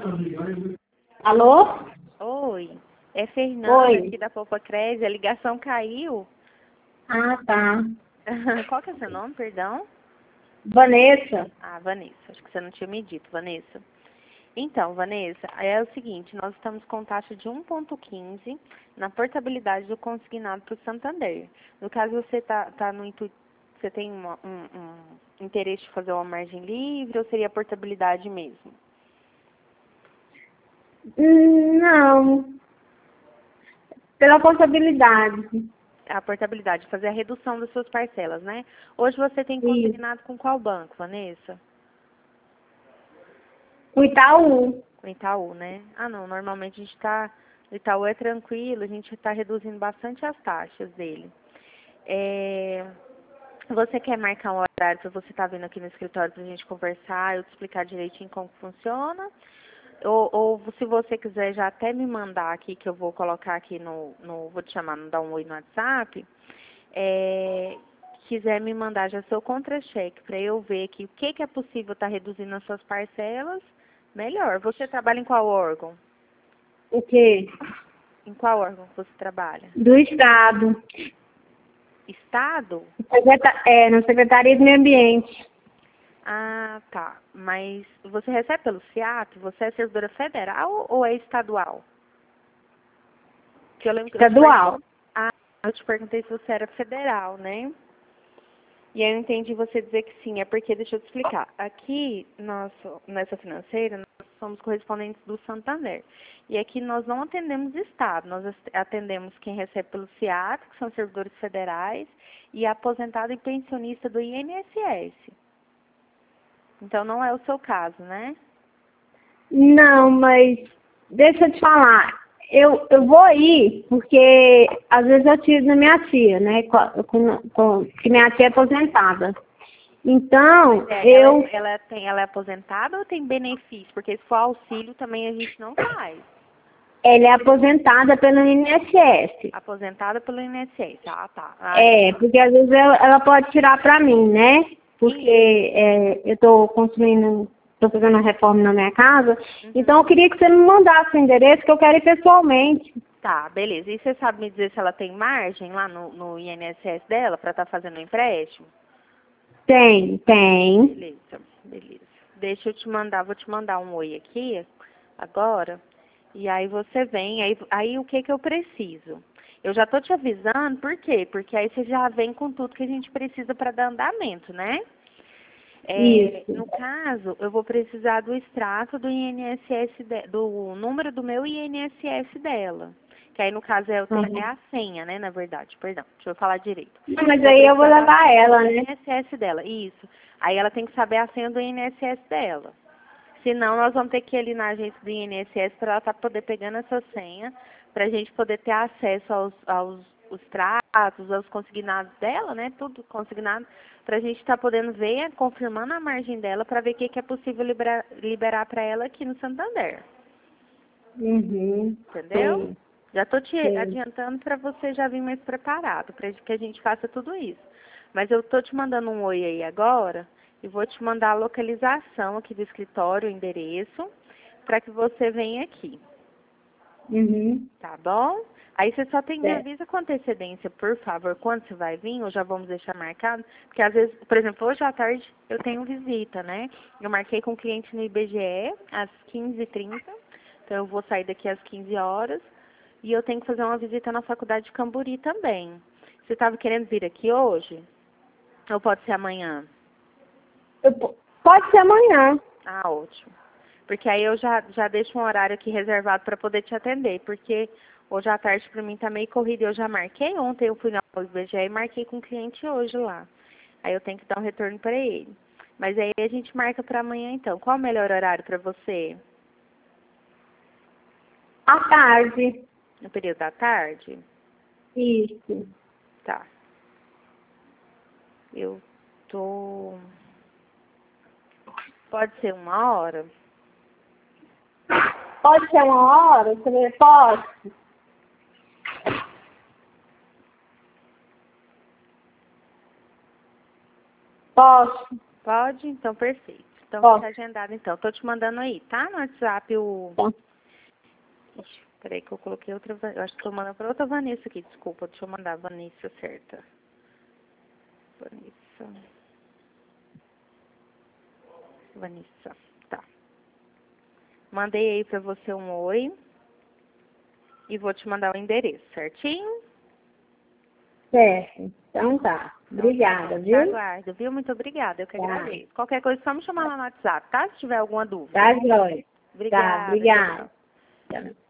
Alô? Oi, é Fernanda Oi. aqui da Poupa Crédito, a ligação caiu. Ah, tá. Qual que é seu nome, perdão? Vanessa? Ah, Vanessa, acho que você não tinha me dito, Vanessa. Então, Vanessa, é o seguinte, nós estamos com taxa de 1,15 na portabilidade do consignado para o Santander. No caso, você tá no intuito, você tem um interesse de fazer uma margem livre ou seria a portabilidade mesmo? Não. Pela possibilidade. A portabilidade, fazer a redução das suas parcelas, né? Hoje você tem Isso. consignado com qual banco, Vanessa? O Itaú. Com Itaú, né? Ah, não, normalmente a gente tá... O Itaú é tranquilo, a gente está reduzindo bastante as taxas dele. Você quer marcar um horário para você estar vindo aqui no escritório para a gente conversar, eu te explicar direitinho como funciona? Ou se você quiser já até me mandar aqui, que eu vou colocar aqui vou te chamar, dar um oi no WhatsApp, quiser me mandar já seu contra-cheque para eu ver aqui o que é possível estar reduzindo as suas parcelas, melhor. Você trabalha em qual órgão? O quê? Em qual órgão que você trabalha? Do Estado. Estado? Na Secretaria do Meio Ambiente. Ah, tá. Mas você recebe pelo SEAT? Você é servidora federal ou é estadual? Que eu lembro que Estadual. eu te perguntei se você era federal, né? E aí eu entendi você dizer que sim. É porque, deixa eu te explicar. Aqui, nessa financeira, nós somos correspondentes do Santander. E aqui nós não atendemos Estado. Nós atendemos quem recebe pelo SEAT, que são servidores federais, e aposentado e pensionista do INSS. Então não é o seu caso, né? Não, mas deixa eu te falar. Eu vou ir, porque às vezes eu tiro da minha tia, né? Que minha tia é aposentada. Então, Ela é aposentada ou tem benefício? Porque se for auxílio também a gente não faz. ela é aposentada pelo INSS. Aposentada pelo INSS. Ah, tá. Porque às vezes ela pode tirar para mim, né? Porque eu estou construindo, estou fazendo uma reforma na minha casa. Então eu queria que você me mandasse o endereço que eu quero ir pessoalmente. Tá, beleza. E você sabe me dizer se ela tem margem lá no INSS dela para estar fazendo o empréstimo? Tem. Beleza. Deixa eu te mandar, vou te mandar um oi aqui agora. E aí você vem, aí o que eu preciso? Eu já tô te avisando, por quê? Porque aí você já vem com tudo que a gente precisa para dar andamento, né? Isso. No caso, eu vou precisar do extrato do INSS, do número do meu INSS dela. Que aí, no caso, é a senha, né, na verdade, perdão, deixa eu falar direito. Não, mas aí eu vou levar ela, né? INSS dela, isso. Aí ela tem que saber a senha do INSS dela. Senão, nós vamos ter que ir ali na agência do INSS para ela poder pegando essa senha, para a gente poder ter acesso aos tratos, aos consignados dela, né? Tudo consignado, para a gente estar podendo ver, confirmando a margem dela, para ver o que é possível liberar para ela aqui no Santander. Entendeu? Sim. Já estou te Sim. adiantando para você já vir mais preparado, para que a gente faça tudo isso. Mas eu estou te mandando um oi aí agora e vou te mandar a localização aqui do escritório, o endereço, para que você venha aqui. Tá bom? Aí você só me avisa com antecedência, por favor, quando você vai vir, ou já vamos deixar marcado, porque às vezes, por exemplo, hoje à tarde eu tenho visita, né? Eu marquei com o cliente no IBGE às 15h30, então eu vou sair daqui às 15 horas, e eu tenho que fazer uma visita na faculdade de Camburi também. Você estava querendo vir aqui hoje? Ou pode ser amanhã? Pode ser amanhã. Ah, ótimo. Porque aí eu já deixo um horário aqui reservado para poder te atender, porque hoje à tarde para mim tá meio corrido. Eu já marquei ontem, eu fui no IBGE e marquei com o cliente hoje lá. Aí eu tenho que dar um retorno para ele. Mas aí a gente marca para amanhã então. Qual o melhor horário para você? À tarde. No período da tarde? Isso. Tá. Eu tô... Pode ser 1 hora? Pode ser 1 hora? Você pode? Posso. Pode? Então, perfeito. Então fica agendado então. Tô te mandando aí, tá? No WhatsApp o... Ixi, peraí que eu coloquei outra... Eu acho que tô mandando pra outra Vanessa aqui, desculpa. Deixa eu mandar a Vanessa certa. Vanessa, tá. Mandei aí pra você um oi. E vou te mandar o endereço, certinho? Certo. Então tá. Obrigada, Te viu? aguardo, viu? Muito obrigada, eu que agradeço. Qualquer coisa, só me chamar lá no WhatsApp, tá? Se tiver alguma dúvida. Tá, joia. Tá, Obrigada, tchau, obrigada. tchau. Tchau.